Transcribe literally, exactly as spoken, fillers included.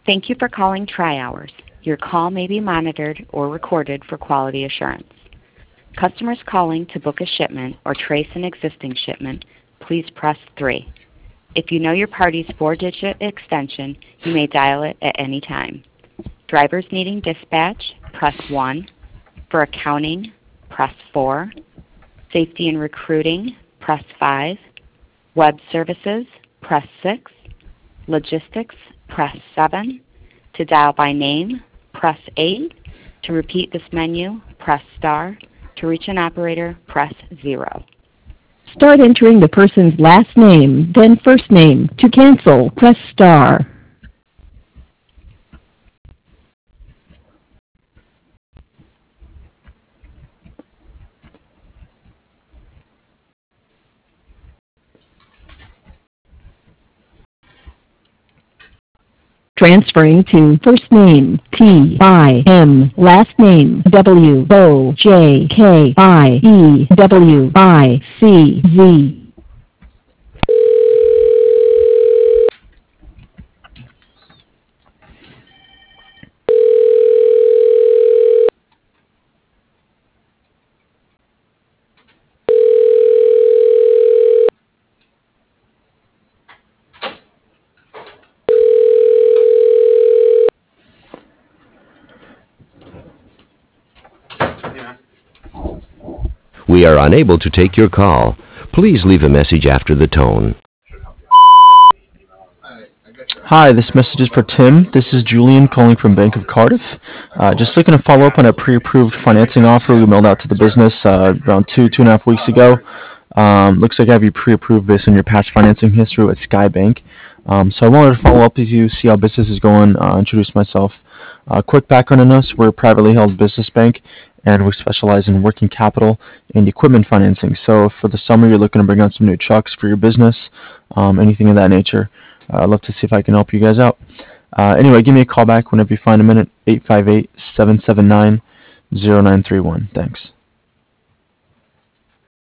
Thank you for calling Tri-Hours. Your call may be monitored or recorded for quality assurance. Customers calling to book a shipment or trace an existing shipment, please press three. If you know your party's four-digit extension, you may dial it at any time. Drivers needing dispatch, press one. For accounting, press four. Safety and recruiting, press five. Web services, press six. Logistics, press seven. To dial by name, press eight. To repeat this menu, press star. To reach an operator, press zero. Start entering the person's last name, then first name. To cancel, press star. Transferring to first name, T I M, last name, W O J K I E W I C Z. We are unable to take your call. Please leave a message after the tone. Hi, this message is for Tim. This is Julian calling from Bank of Cardiff. Uh, just looking to follow up on a pre-approved financing offer we mailed out to the business uh, around two, two and a half weeks ago. Um, looks like I have you pre-approved based on your past financing history with Skybank. Um, so I wanted to follow up with you, see how business is going, uh, introduce myself. Uh, quick background on us, we're a privately held business bank, and we specialize in working capital and equipment financing. So if for the summer you're looking to bring on some new trucks for your business, um, anything of that nature, uh, I'd love to see if I can help you guys out. Uh, anyway, give me a call back whenever you find a minute, eight five eight, seven seven nine, zero nine three one. Thanks.